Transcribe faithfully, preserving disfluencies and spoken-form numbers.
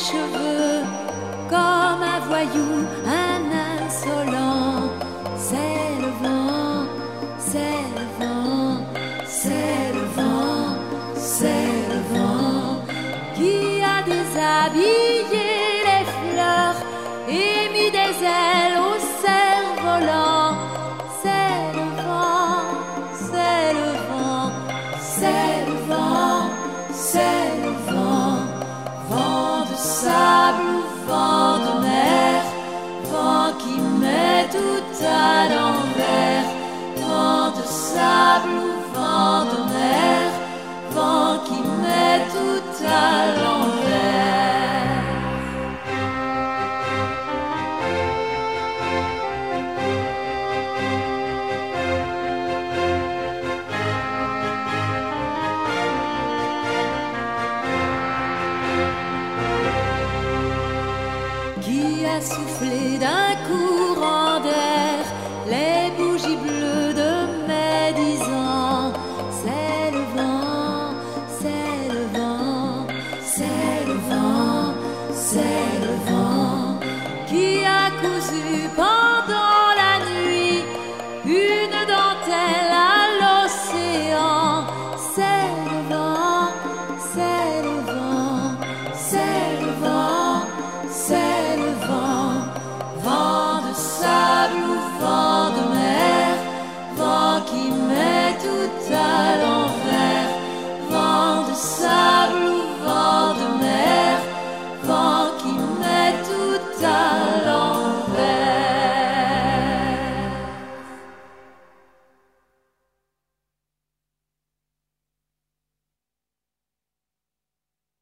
cheveux comme un voyou, un insolent. C'est le vent, c'est le vent, c'est le vent, c'est le vent qui a déshabillé les fleurs et mis des ailes aux cerfs-volants. C'est le vent, c'est le vent, c'est le vent, c'est le vent, vent de sable ou vent de mer, vent qui met tout à l'envers, vent de sable ou vent de mer, vent qui met tout à l'envers. Qui a soufflé d'un courant d'air les bougies bleues de mes dix ans. C'est le vent, c'est le vent, c'est le vent, c'est le vent qui a cousu pendant la nuit une dentelle à l'océan. C'est le vent, c'est le vent, c'est le vent, c'est le vent, vent de sable ou vent de mer, vent qui met tout à l'envers, vent de sable.